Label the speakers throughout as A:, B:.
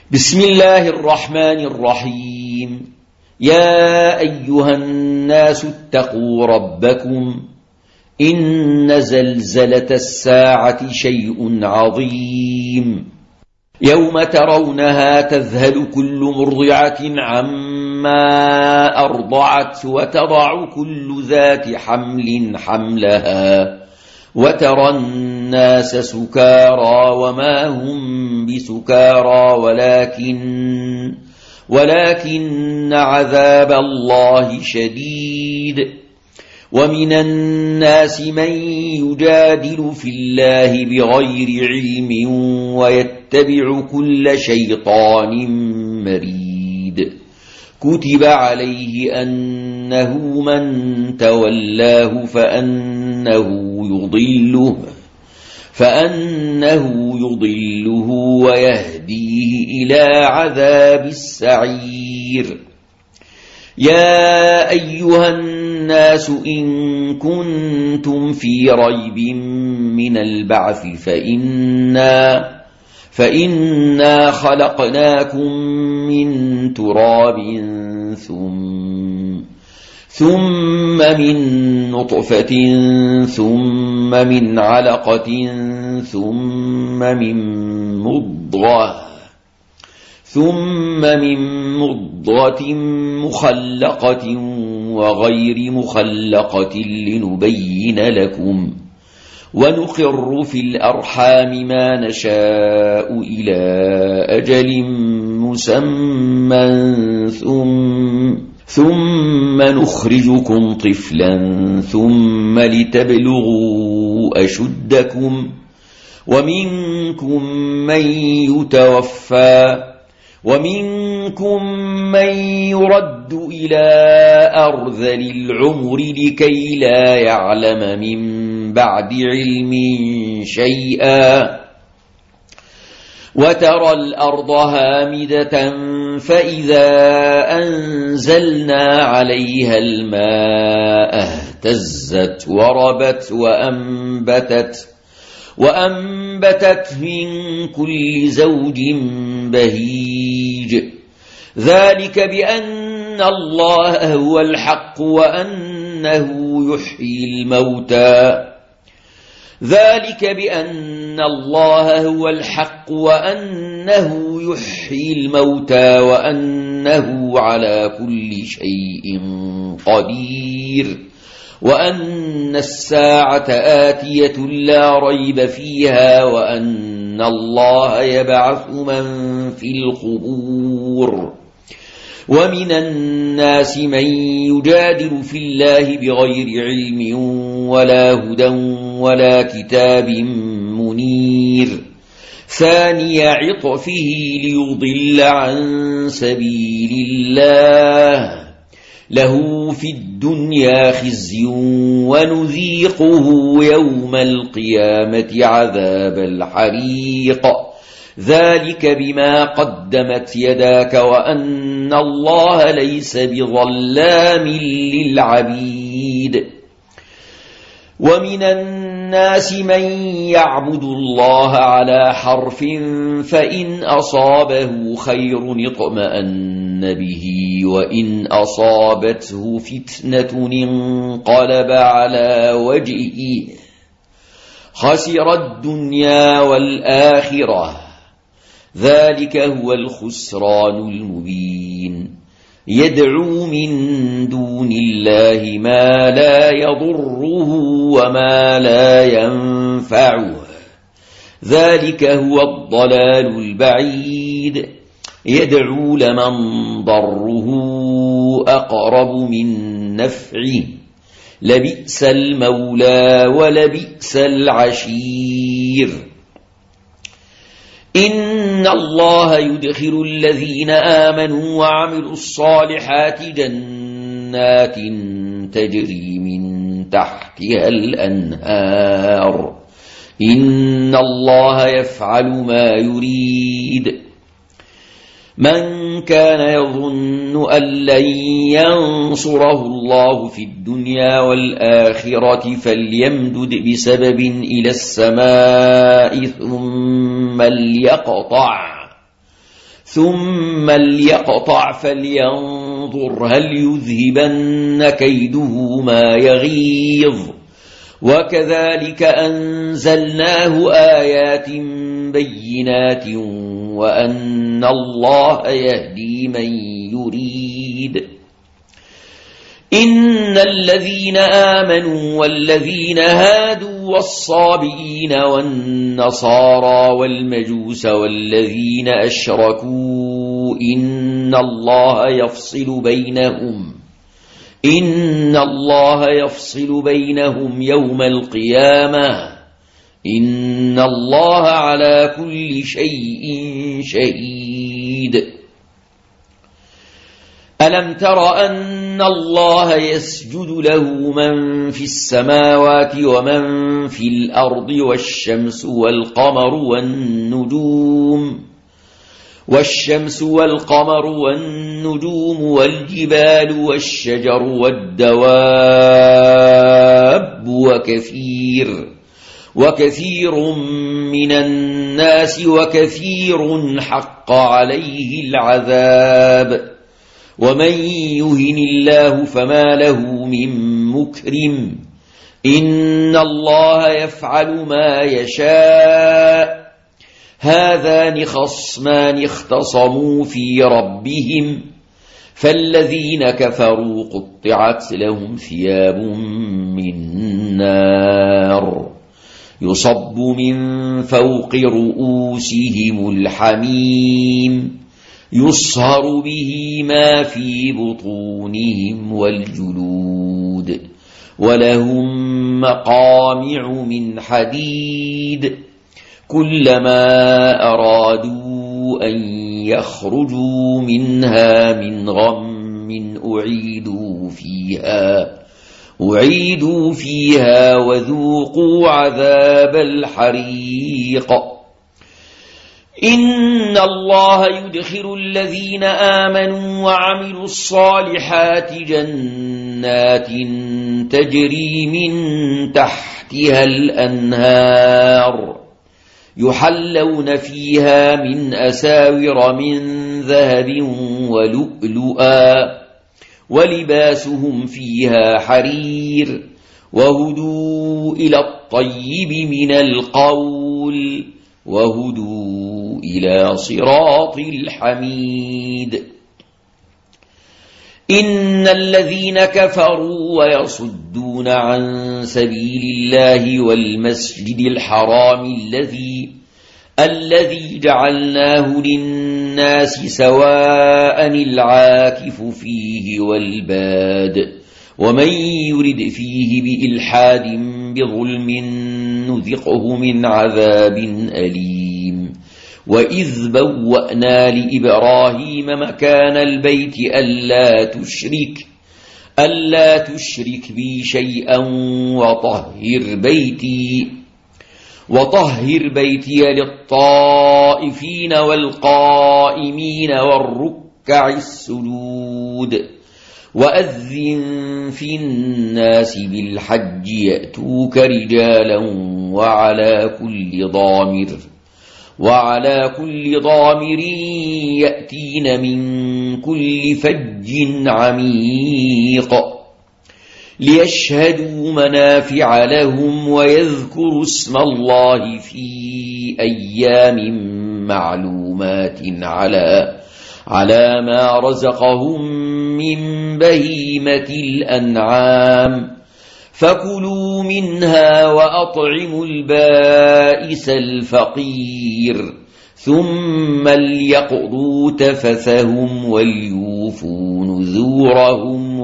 A: بسم الله الرحمن الرحيم. يا أيها الناس اتقوا ربكم إن زلزلة الساعة شيء عظيم يوم ترونها تذهل كل مرضعة عما أرضعت وتضع كل ذات حمل حملها وترى الناس سكارى وما هم بسكارى ولكن عذاب الله شديد. ومن الناس من يجادل في الله بغير علم ويتبع كل شيطان مريد. كتب عليه أنه من تولاه فأنه يضله ويهديه إلى عذاب السعير. يا أيها الناس إن كنتم في ريب من البعث فإنا خلقناكم من تراب ثم من نطفة ثم من علقة ثم من مضغة مخلقة وغير مخلقة لنبين لكم ونقر في الأرحام ما نشاء إلى أجل مسمى ثم نخرجكم طفلا ثم لتبلغوا أشدكم ومنكم من يتوفى ومنكم من يرد إلى أرذل العمر لكي لا يعلم من بعد علم شيئا. وترى الأرض هامدة فإذا أنزلنا عليها الماء اهتزت وربت وأنبتت من كل زوج بهيج. ذلك بأن الله هو الحق وأنه يحيي الموتى وأنه على كل شيء قدير وأن الساعة آتية لا ريب فيها وأن الله يبعث من في القبور. ومن الناس من يجادل في الله بغير علم ولا هدى ولا كتاب منير. ثاني عطفه ليضل عن سبيل الله له في الدنيا خزي ونذيقه يوم القيامة عذاب الحريق. ذلك بما قدمت يداك وأن الله ليس بظلام للعبيد. ومن الناس من يعبد الله على حرف فإن أصابه خير اطمأن به وإن أصابته فتنة انقلب على وجهه خسر الدنيا والآخرة. ذلك هو الخسران المبين. يدعو من دون الله ما لا يضره وما لا ينفعه. ذلك هو الضلال البعيد. يدعو لمن ضره أقرب من نفعه. لبئس المولى ولبئس العشير. إن الله يدخل الذين آمنوا وعملوا الصالحات جنات تجري من تحتها الأنهار. إن الله يفعل ما يريد. من كان يظن أن لن ينصره الله في الدنيا والآخرة فليمدد بسبب إلى ثم ليقطع فلينظر هل يذهبن كيده ما يغيظ وكذلك أنزلناه آيات بينات وأن الله يهدي من يريد إن الذين آمنوا والذين هادوا والصابئين والنصارى والمجوس والذين أشركوا إن الله يفصل بينهم يوم القيامة إن الله على كل شيء شهيد ألم تر أن الله يسجد له من في السماوات ومن في الأرض والشمس والقمر والنجوم والجبال والشجر والدواب وكثير من الناس وكثير حق عليه العذاب ومن يهن الله فما له من مكرم إن الله يفعل ما يشاء هذان خصمان اختصموا في ربهم فالذين كفروا قطعت لهم ثياب من نار يصب من فوق رؤوسهم الحميم يصهر به ما في بطونهم والجلود ولهم مقامع من حديد كلما أرادوا أن يخرجوا منها من غم أعيدوا فيها وذوقوا عذاب الحريق إن الله يدخل الذين آمنوا وعملوا الصالحات جنات تجري من تحتها الأنهار يحلون فيها من أساور من ذهب ولؤلؤا ولباسهم فيها حرير وهدوا إلى الطيب من القول وهدوا إلى صراط الحميد إن الذين كفروا ويصدون عن سبيل الله والمسجد الحرام الذي جعلناه للناس سواء العاكف فيه والباد ومن يرد فيه بإلحاد بظلم نذقه من عذاب أليم وإذ بوأنا لإبراهيم مكان البيت ألا تشرك بي شيئا وطهر بيتي للطائفين والقائمين والركع السجود وأذن في الناس بالحج يأتوك رجالا وعلى كل ضامر يأتين من كل فج عميق ليشهدوا منافع لهم ويذكروا اسم الله في أيام معلومات على ما رزقهم من بهيمة الأنعام فكلوا منها وأطعموا البائس الفقير ثم ليقضوا تفثهم وليوفوا نذورهم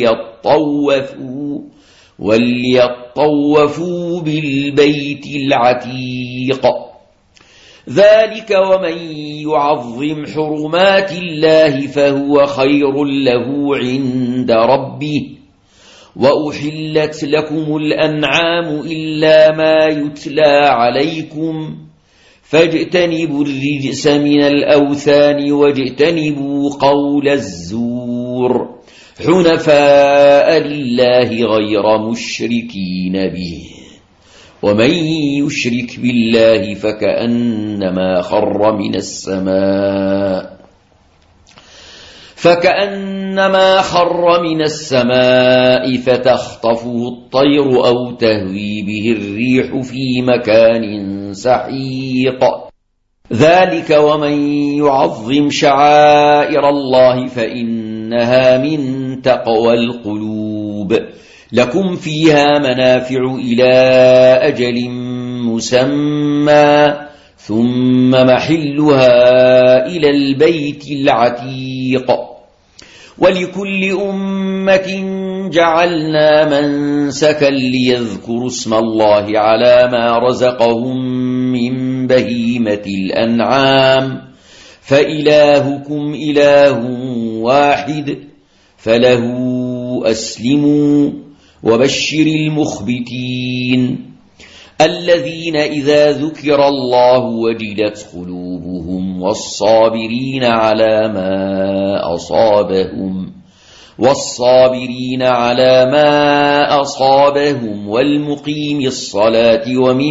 A: وليطوفوا بالبيت العتيق ذلك ومن يعظم حرمات الله فهو خير له عند ربه وأحلت لكم الأنعام إلا ما يتلى عليكم فاجتنبوا الرجس من الأوثان واجتنبوا قول الزور حنفاء لله غير مشركين به ومن يشرك بالله فكأنما خر من السماء فتخطفه الطير أو تهوي به الريح في مكان سحيق ذلك ومن يعظم شعائر الله فإنها من تقوى القلوب لكم فيها منافع إلى أجل مسمى ثم محلها إلى البيت العتيق ولكل أمة جعلنا منسكا ليذكروا اسم الله على ما رزقهم من بهيمة الأنعام فإلهكم إله واحد فله أسلموا وبشر المخبتين الذين إذا ذكر الله وجلت قلوبهم والصابرين على ما أصابهم والمقيم الصلاة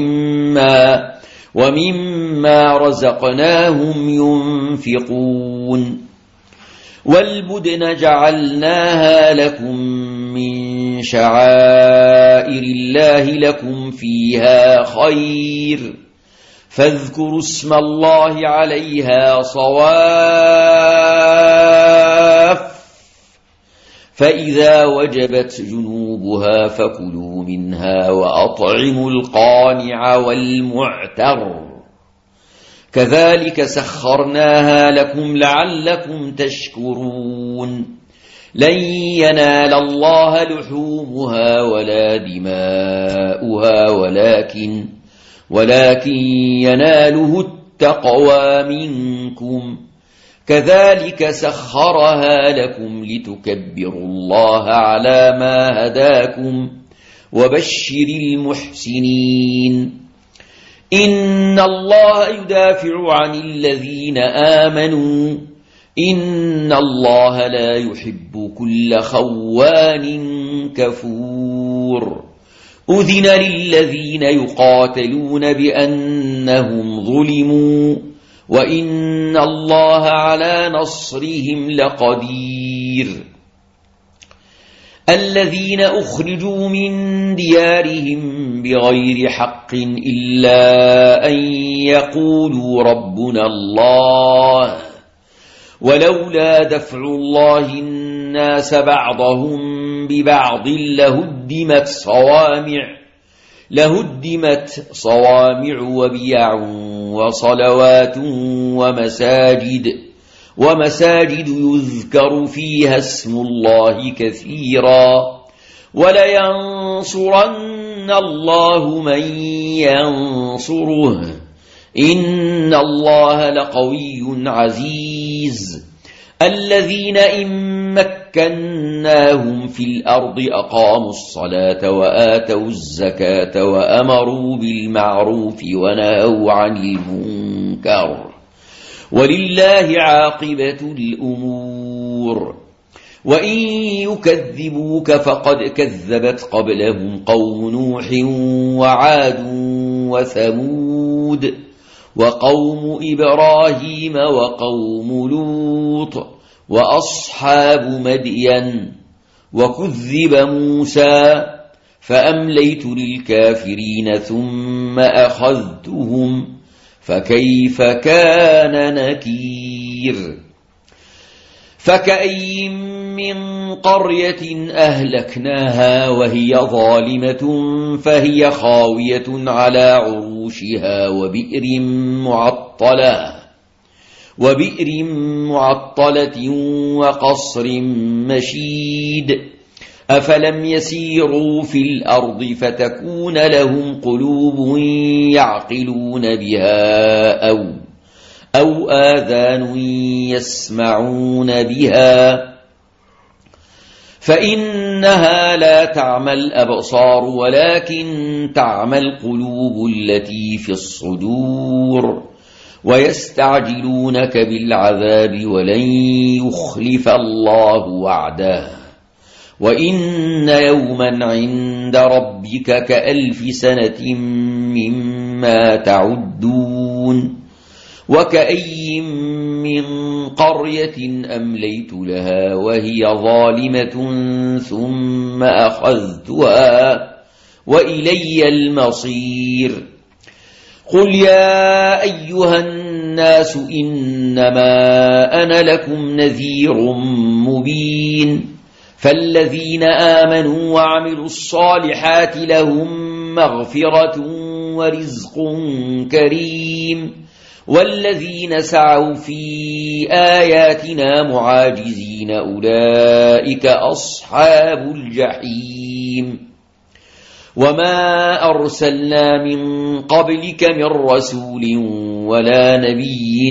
A: ومما رزقناهم ينفقون والبدن جعلناها لكم من شعائر الله لكم فيها خير فاذكروا اسم الله عليها صواف فإذا وجبت جنوبها فكلوا منها وأطعموا القانع والمعتر كذلك سخرناها لكم لعلكم تشكرون لن ينال الله لحومها ولا دماؤها ولكن يناله التقوى منكم كذلك سخرها لكم لتكبروا الله على ما هداكم وبشر المحسنين إن الله يدافع عن الذين آمنوا إن الله لا يحب كل خوان كفور أذن للذين يقاتلون بأنهم ظلموا وإن الله على نصرهم لقدير الذين أخرجوا من ديارهم بغير حق إلا أن يقولوا ربنا الله ولولا دفع الله الناس بعضهم ببعض لهدمت صوامع وبيع وصلوات ومساجد يذكر فيها اسم الله كثيرا ولينصرن الله من ينصره إن الله لقوي عزيز الذين إن مكناهم في الأرض أقاموا الصلاة وآتوا الزكاة وأمروا بالمعروف ونهوا عن المنكر ولله عاقبة الأمور وإن يكذبوك فقد كذبت قبلهم قوم نوح وعاد وثمود وقوم إبراهيم وقوم لوط وأصحاب مدين وكذب موسى فأمليت للكافرين ثم أخذتهم فكيف كان نكير فكأي من قرية أهلكناها وهي ظالمة فهي خاوية على عروشها وبئر معطلة وقصر مشيد أفلم يسيروا في الأرض فتكون لهم قلوب يعقلون بها أو آذان يسمعون بها فإنها لا تعمى الأبصار ولكن تعمى القلوب التي في الصدور ويستعجلونك بالعذاب ولن يخلف الله وعده وإن يوما عند ربك كألف سنة مما تعدون وكأي من قرية أمليت لها وهي ظالمة ثم أخذتها وإلي المصير قل يا أيها الناس إنما أنا لكم نذير مبين فالذين آمنوا وعملوا الصالحات لهم مغفرة ورزق كريم والذين سعوا في آياتنا معاجزين أولئك أصحاب الجحيم وما أرسلنا من قبلك من رسول ولا نبي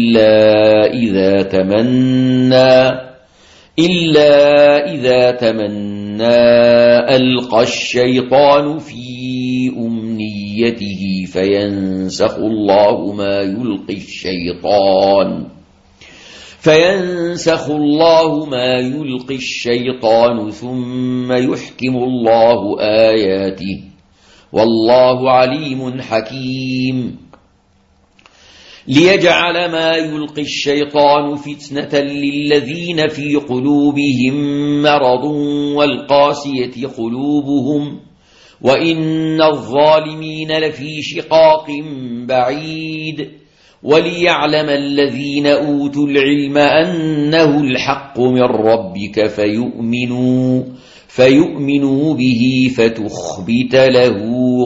A: إلا إذا تمنى ألقى الشيطان في أمنيته فينسخ الله ما يلقي الشيطان ثم يحكم الله آياته والله عليم حكيم ليجعل ما يلقي الشيطان فتنة للذين في قلوبهم مرض والقاسية قلوبهم وإن الظالمين لفي شقاق بعيد وليعلم الذين أوتوا العلم أنه الحق من ربك فيؤمنوا به فتخبت له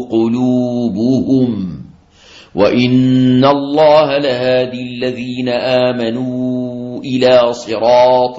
A: قلوبهم وإن الله لهادي الذين آمنوا إلى صراط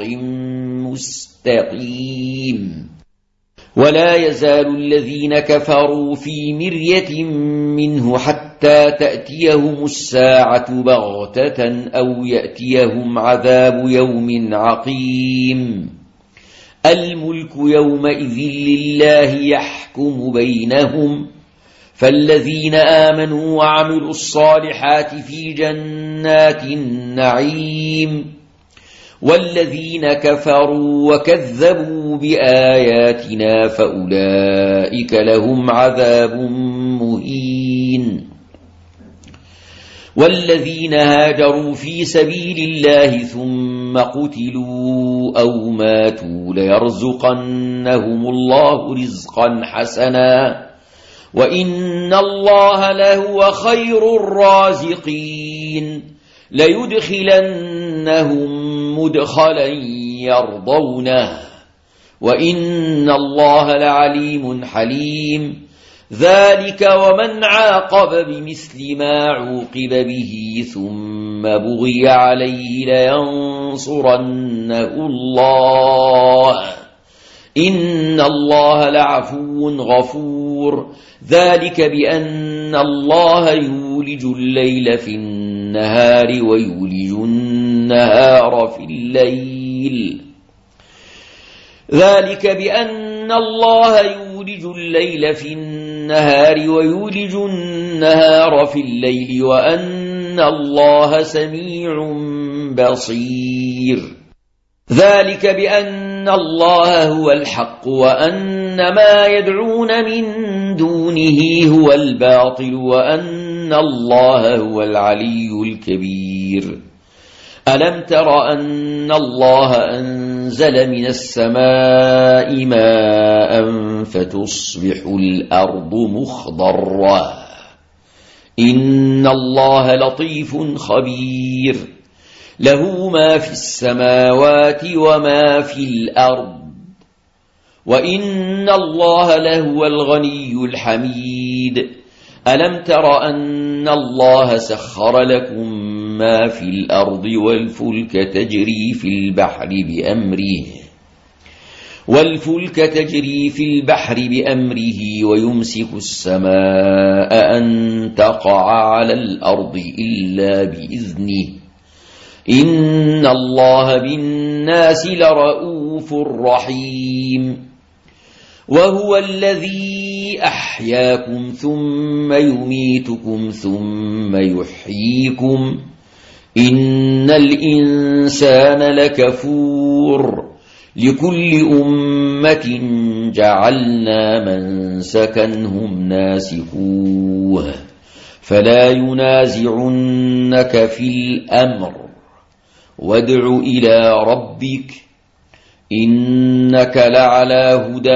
A: مستقيم ولا يزال الذين كفروا في مرية منه حتى تأتيهم الساعة بغتة أو يأتيهم عذاب يوم عقيم الملك يومئذ لله يحكم بينهم فالذين آمنوا وعملوا الصالحات في جنات النعيم والذين كفروا وكذبوا بآياتنا فأولئك لهم عذاب مهين والذين هاجروا في سبيل الله ثم قتلوا أو ماتوا ليرزقنهم الله رزقا حسنا وإن الله لهو خير الرازقين ليدخلنهم مدخلا يرضونه وإن الله لعليم حليم ذلك ومن عاقب بمثل ما عوقب به ثم بغي عليه لينصرنه الله إن الله لعفو غفور ذلك بأن الله يولج الليل في النهار ويولج النهار في الليل وأن الله سميع بصير ذلك بأن الله هو الحق وأن ما يدعون من دونه هو الباطل وأن الله هو العلي الكبير ألم تر أن الله أنزل من السماء ماء فتصبح الأرض مخضرة إن الله لطيف خبير له ما في السماوات وما في الأرض وإن الله لهو الغني الحميد ألم تر أن الله سخر لكم ما في الأرض والفلك تجري في البحر بأمره ويمسك السماء أن تقع على الأرض إلا بإذنه إن الله بالناس لرؤوف رحيم وهو الذي أحياكم ثم يميتكم ثم يحييكم إن الإنسان لكفور لكل أمة جعلنا منسكا هم ناسكوه فلا ينازعنك في الأمر وادع إلى ربك إنك لعلى هدى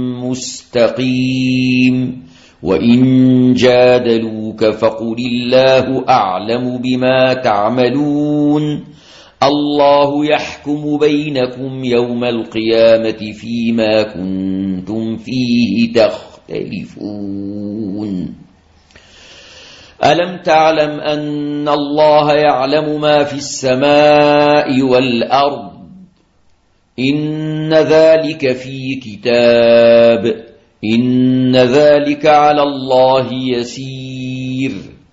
A: مستقيم وإن جادلوك فقل الله أعلم بما تعملون الله يحكم بينكم يوم القيامة فيما كنتم فيه تختلفون ألم تعلم أن الله يعلم ما في السماء والأرض إن ذلك في كتاب إن ذلك على الله يسير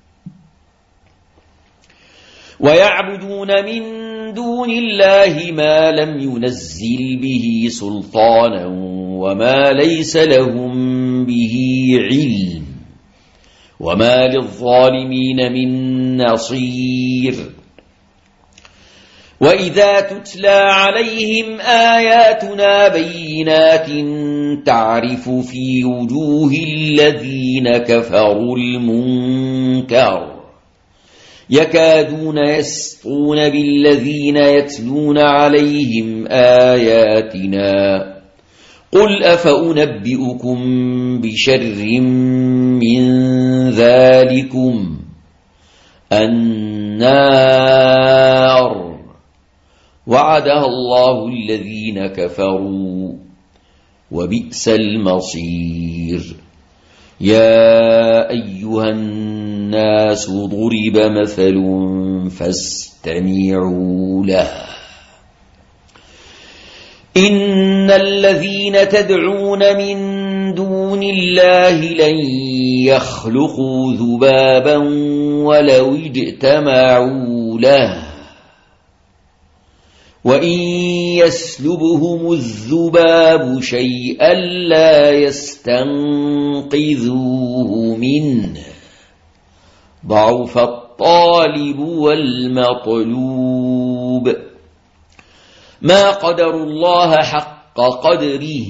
A: ويعبدون من دون الله ما لم ينزل به سلطانا وما ليس لهم به علم وما للظالمين من نصير وإذا تتلى عليهم آياتنا بينات تعرف في وجوه الذين كفروا المنكر يكادون يسطون بالذين يتلون عليهم آياتنا قل أفأنبئكم بشر من ذلكم النار وعدها الله الذين كفروا وبئس المصير يا أيها الناس ضرب مثل فاستمعوا له إن الذين تدعون من دون الله لن يخلقوا ذبابا ولو اجتمعوا له وإن يسلبهم الذباب شيئا لا يستنقذوه منه ضعف الطالب والمطلوب ما قدروا الله حق قدره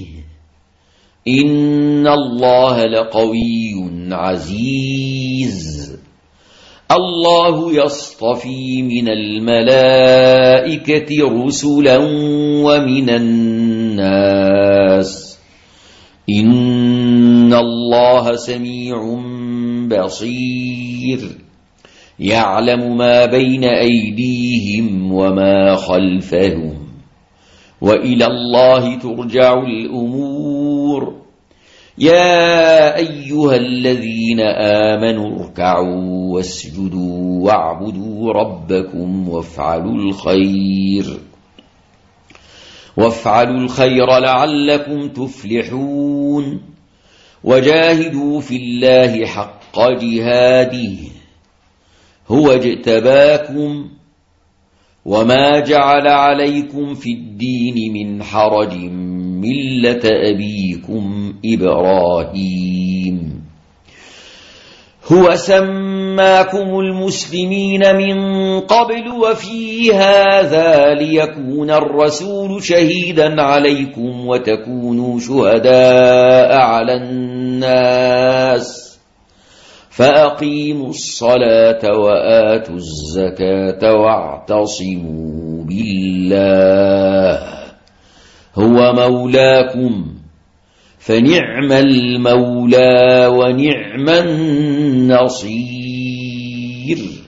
A: إن الله لقوي عزيز الله يصطفي من الملائكة رسلا ومن الناس إن الله سميع بصير يعلم ما بين أيديهم وما خلفهم وإلى الله ترجع الأمور يا أيها الذين آمنوا اركعوا واسجدوا واعبدوا ربكم وافعلوا الخير لعلكم تفلحون وجاهدوا في الله حق جهاده هو اجتباكم وما جعل عليكم في الدين من حرج ملة أبيكم إبراهيم هو سماكم المسلمين من قبل وفي هذا ليكون الرسول شهيدا عليكم وتكونوا شهداء على الناس فأقيموا الصلاة وآتوا الزكاة واعتصموا بالله هو مولاكم فنعم المولى ونعم النصير